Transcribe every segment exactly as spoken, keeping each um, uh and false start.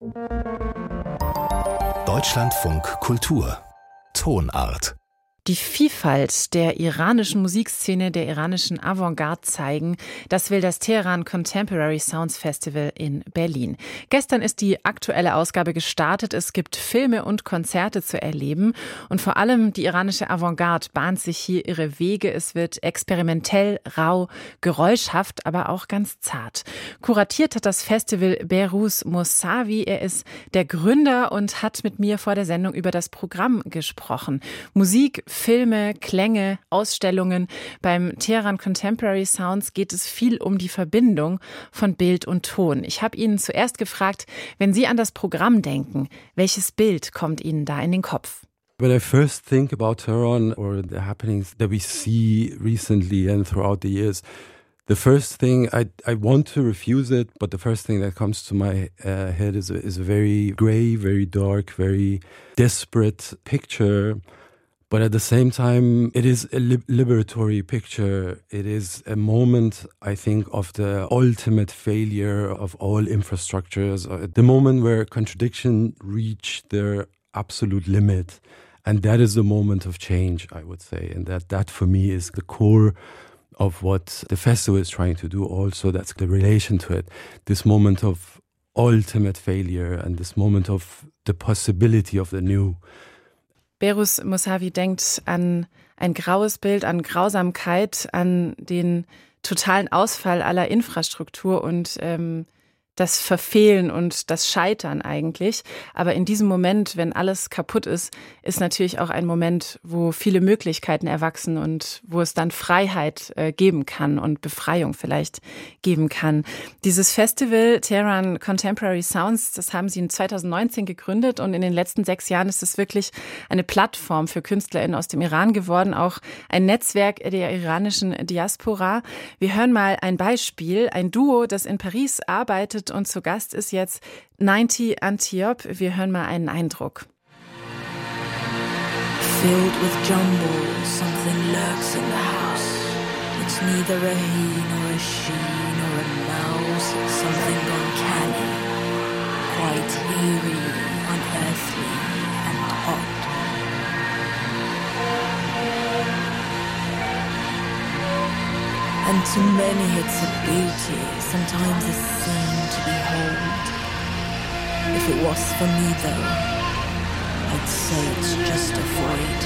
Deutschlandfunk Kultur Tonart. Die Vielfalt der iranischen Musikszene, der iranischen Avantgarde zeigen, das will das Teheran Contemporary Sounds Festival in Berlin. Gestern ist die aktuelle Ausgabe gestartet. Es gibt Filme und Konzerte zu erleben. Und vor allem die iranische Avantgarde bahnt sich hier ihre Wege. Es wird experimentell, rau, geräuschhaft, aber auch ganz zart. Kuratiert hat das Festival Behruz Mousavi. Er ist der Gründer und hat mit mir vor der Sendung über das Programm gesprochen. Musik, Filme, Klänge, Ausstellungen. Beim Teheran Contemporary Sounds geht es viel um die Verbindung von Bild und Ton. Ich habe ihn zuerst gefragt, wenn Sie an das Programm denken, welches Bild kommt Ihnen da in den Kopf? When I first think about Tehran or the happenings that we see recently and throughout the years, the first thing, I I want to refuse it, but the first thing that comes to my uh, head is a, is a very grey, very dark, very desperate picture. But at the same time, it is a li- liberatory picture. It is a moment, I think, of the ultimate failure of all infrastructures. Uh, the moment where contradiction reach their absolute limit. And that is the moment of change, I would say. And that, that for me is the core of what the festival is trying to do also. That's the relation to it. This moment of ultimate failure and this moment of the possibility of the new. Behruz Mousavi denkt an ein graues Bild, an Grausamkeit, an den totalen Ausfall aller Infrastruktur und ähm, das Verfehlen und das Scheitern eigentlich. Aber in diesem Moment, wenn alles kaputt ist, ist natürlich auch ein Moment, wo viele Möglichkeiten erwachsen und wo es dann Freiheit äh, geben kann und Befreiung vielleicht geben kann. Dieses Festival Teheran Contemporary Sounds, das haben Sie in zweitausendneunzehn gegründet und in den letzten sechs Jahren ist es wirklich eine Plattform für KünstlerInnen aus dem Iran geworden, auch ein Netzwerk der iranischen Diaspora. Wir hören mal ein Beispiel, ein Duo, das in Paris arbeitet und zu Gast ist jetzt neunzig Antiope. Wir hören mal einen Eindruck. Filled with jumble, something lurks in the house. It's neither a he nor a she nor a mouse. It's something uncanny, quite eerie, unearthly and hot. And to many it's a beauty, sometimes a scene to behold. If it was for me though, I'd say it's just a void.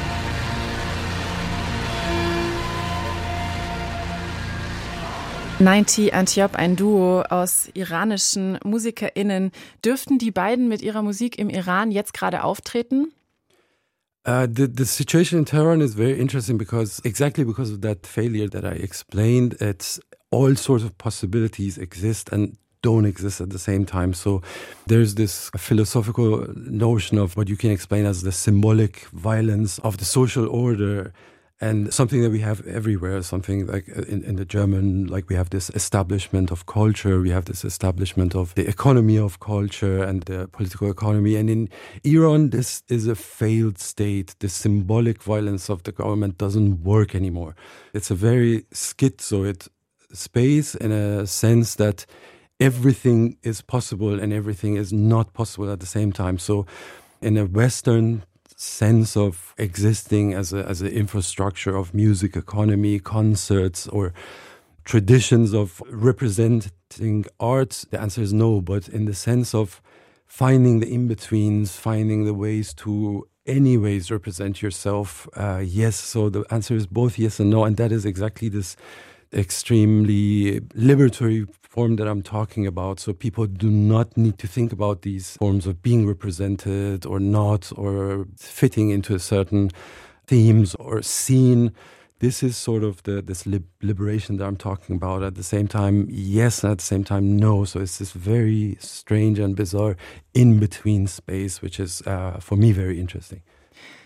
neunzig Antiope, ein Duo aus iranischen MusikerInnen. Dürften die beiden mit ihrer Musik im Iran jetzt gerade auftreten? Uh, the, the situation in Tehran is very interesting because exactly because of that failure that I explained, it's all sorts of possibilities exist and don't exist at the same time. So there's this philosophical notion of what you can explain as the symbolic violence of the social order. And something that we have everywhere, something like in, in the German, like we have this establishment of culture, we have this establishment of the economy of culture and the political economy. And in Iran, this is a failed state. The symbolic violence of the government doesn't work anymore. It's a very schizoid space in a sense that everything is possible and everything is not possible at the same time. So in a Western sense of existing as a as an infrastructure of music economy, concerts, or traditions of representing art? The answer is no, but in the sense of finding the in-betweens, finding the ways to anyways represent yourself, uh, yes. So the answer is both yes and no, and that is exactly this extremely liberatory form that I'm talking about. So people do not need to think about these forms of being represented or not, or fitting into a certain themes or scene. This is sort of the this lib- liberation that I'm talking about. At the same time, yes, and at the same time, no. So it's this very strange and bizarre in-between space, which is uh, for me very interesting.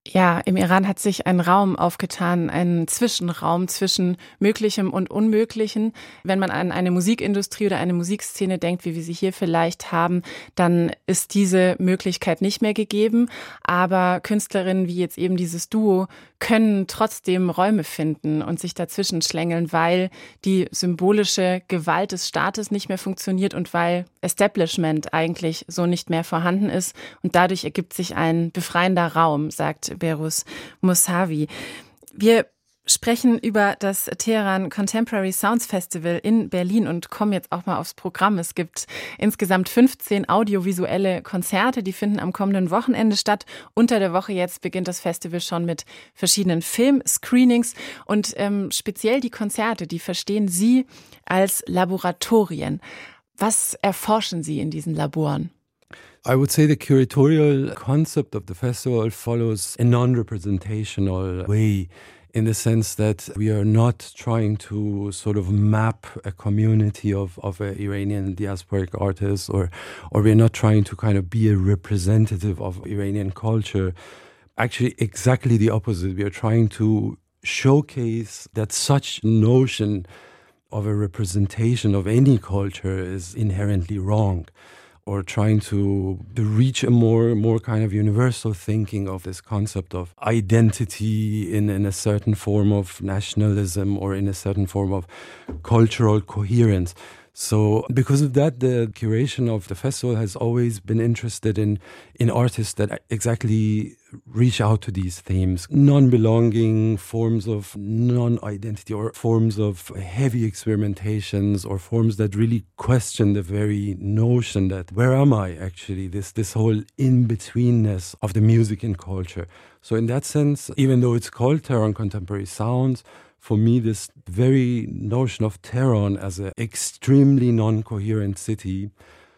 Ja, im Iran hat sich ein Raum aufgetan, ein Zwischenraum zwischen Möglichem und Unmöglichen. Wenn man an eine Musikindustrie oder eine Musikszene denkt, wie wir sie hier vielleicht haben, dann ist diese Möglichkeit nicht mehr gegeben. Aber Künstlerinnen wie jetzt eben dieses Duo können trotzdem Räume finden und sich dazwischen schlängeln, weil die symbolische Gewalt des Staates nicht mehr funktioniert und weil Establishment eigentlich so nicht mehr vorhanden ist. Und dadurch ergibt sich ein befreiender Raum, sagt Behruz Mousavi. Wir sprechen über das Teheran Contemporary Sounds Festival in Berlin und kommen jetzt auch mal aufs Programm. Es gibt insgesamt fünfzehn audiovisuelle Konzerte, die finden am kommenden Wochenende statt. Unter der Woche jetzt beginnt das Festival schon mit verschiedenen Filmscreenings und ähm, speziell die Konzerte, die verstehen Sie als Laboratorien. Was erforschen Sie in diesen Laboren? I would say the curatorial concept of the festival follows a non-representational way, in the sense that we are not trying to sort of map a community of, of uh, Iranian diasporic artists, or, or we're not trying to kind of be a representative of Iranian culture. Actually, exactly the opposite. We are trying to showcase that such notion of a representation of any culture is inherently wrong, or trying to, to reach a more more kind of universal thinking of this concept of identity in, in a certain form of nationalism or in a certain form of cultural coherence. So because of that, the curation of the festival has always been interested in, in artists that exactly reach out to these themes. Non-belonging, forms of non-identity, or forms of heavy experimentations, or forms that really question the very notion that where am I actually? This, this whole in-betweenness of the music and culture. So in that sense, even though it's called Tehran Contemporary Sounds, for me, this very notion of Tehran as an extremely non-coherent city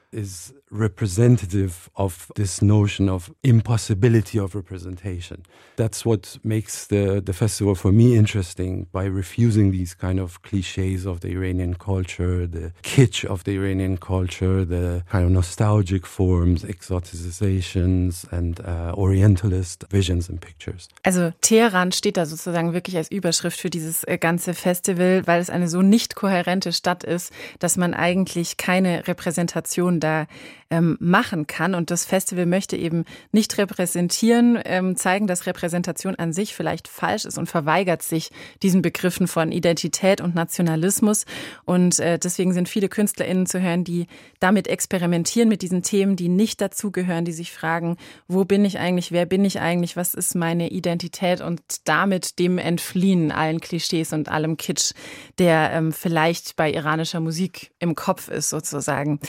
is representative of this notion of impossibility of representation. That's what makes the, the festival for me interesting, by refusing these kind of cliches of the Iranian culture, the kitsch of the Iranian culture, the kind of nostalgic forms, exoticizations and uh, orientalist visions and pictures. Also Teheran steht da sozusagen wirklich als Überschrift für dieses ganze Festival, weil es eine so nicht kohärente Stadt ist, dass man eigentlich keine Repräsentation da ähm, machen kann. Und das Festival möchte eben nicht repräsentieren, ähm, zeigen, dass Repräsentation an sich vielleicht falsch ist, und verweigert sich diesen Begriffen von Identität und Nationalismus. Und äh, deswegen sind viele KünstlerInnen zu hören, die damit experimentieren, mit diesen Themen, die nicht dazugehören, die sich fragen, wo bin ich eigentlich, wer bin ich eigentlich, was ist meine Identität, und damit dem entfliehen, allen Klischees und allem Kitsch, der ähm, vielleicht bei iranischer Musik im Kopf ist sozusagen.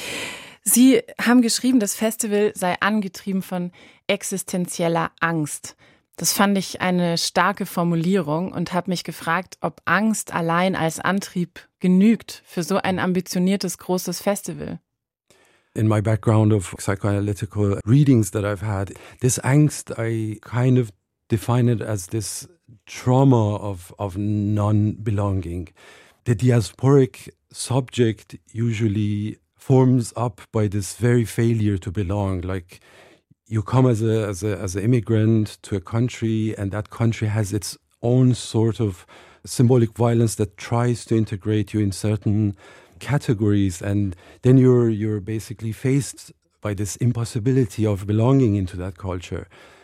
Sie haben geschrieben, das Festival sei angetrieben von existenzieller Angst. Das fand ich eine starke Formulierung und habe mich gefragt, ob Angst allein als Antrieb genügt für so ein ambitioniertes, großes Festival. In my background of psychoanalytical readings that I've had, this angst, I kind of define it as this trauma of, of non-belonging. The diasporic subject usually forms up by this very failure to belong. Like, you come as a as a as an immigrant to a country, and that country has its own sort of symbolic violence that tries to integrate you in certain categories, and then you're you're basically faced by this impossibility of belonging into that culture.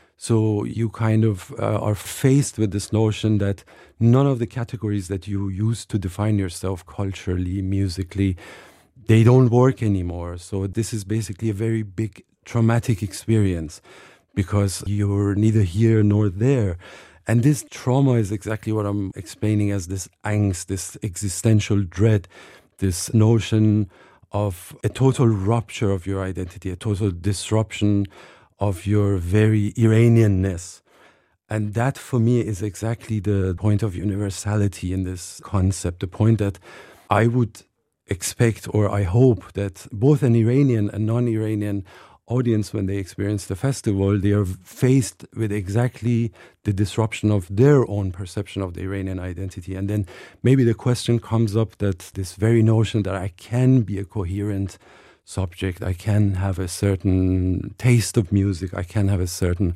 So you kind of uh, are faced with this notion that none of the categories that you used to define yourself culturally, musically, they don't work anymore. So this is basically a very big traumatic experience, because you're neither here nor there. And this trauma is exactly what I'm explaining as this angst, this existential dread, this notion of a total rupture of your identity, a total disruption of your very Iranianness. And that, for me, is exactly the point of universality in this concept, the point that I would expect, or I hope, that both an Iranian and non-Iranian audience, when they experience the festival, they are faced with exactly the disruption of their own perception of the Iranian identity. And then maybe the question comes up that this very notion that I can be a coherent subject, I can have a certain taste of music, I can have a certain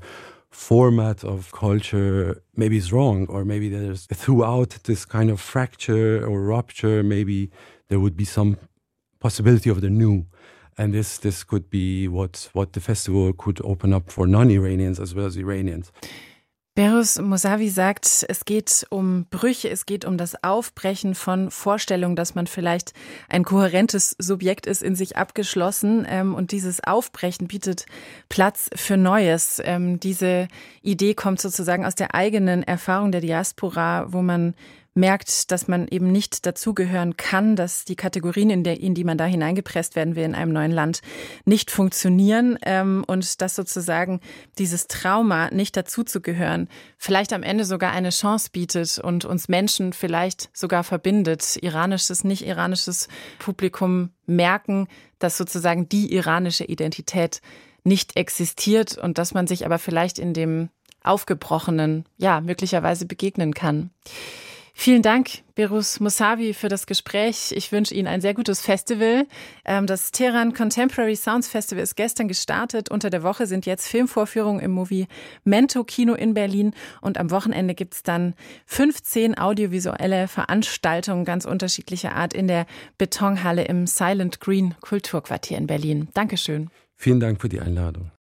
format of culture maybe is wrong, or maybe there's throughout this kind of fracture or rupture, maybe there would be some possibility of the new. And this this could be what what the festival could open up for non-Iranians as well as Iranians. Behruz Mousavi sagt, es geht um Brüche, es geht um das Aufbrechen von Vorstellungen, dass man vielleicht ein kohärentes Subjekt ist, in sich abgeschlossen. Ähm, und dieses Aufbrechen bietet Platz für Neues. Ähm, diese Idee kommt sozusagen aus der eigenen Erfahrung der Diaspora, wo man merkt, dass man eben nicht dazugehören kann, dass die Kategorien, in, der, in die man da hineingepresst werden will in einem neuen Land, nicht funktionieren ähm, und dass sozusagen dieses Trauma, nicht dazuzugehören, vielleicht am Ende sogar eine Chance bietet und uns Menschen vielleicht sogar verbindet. Iranisches, nicht iranisches Publikum merken, dass sozusagen die iranische Identität nicht existiert und dass man sich aber vielleicht in dem Aufgebrochenen, ja, möglicherweise begegnen kann. Vielen Dank, Behruz Mousavi, für das Gespräch. Ich wünsche Ihnen ein sehr gutes Festival. Das Tehran Contemporary Sounds Festival ist gestern gestartet. Unter der Woche sind jetzt Filmvorführungen im Movimento Kino in Berlin. Und am Wochenende gibt es dann fünfzehn audiovisuelle Veranstaltungen ganz unterschiedlicher Art in der Betonhalle im Silent Green Kulturquartier in Berlin. Dankeschön. Vielen Dank für die Einladung.